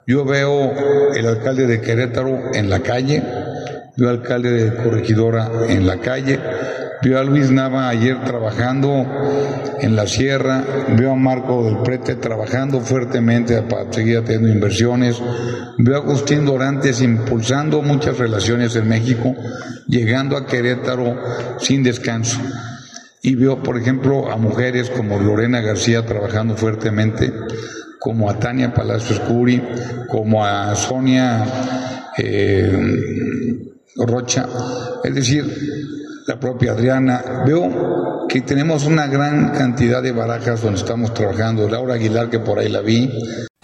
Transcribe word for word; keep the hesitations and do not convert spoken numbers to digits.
Yo veo el alcalde de Querétaro en la calle, veo al alcalde de Corregidora en la calle, veo a Luis Nava ayer trabajando en la sierra, veo a Marco del Prete trabajando fuertemente para seguir teniendo inversiones, veo a Agustín Dorantes impulsando muchas relaciones en México, llegando a Querétaro sin descanso. Y veo, por ejemplo, a mujeres como Lorena García trabajando fuertemente, como a Tania Palacios Curi, como a Sonia eh, Rocha, es decir, la propia Adriana. Veo que tenemos una gran cantidad de barajas donde estamos trabajando. Laura Aguilar, que por ahí la vi,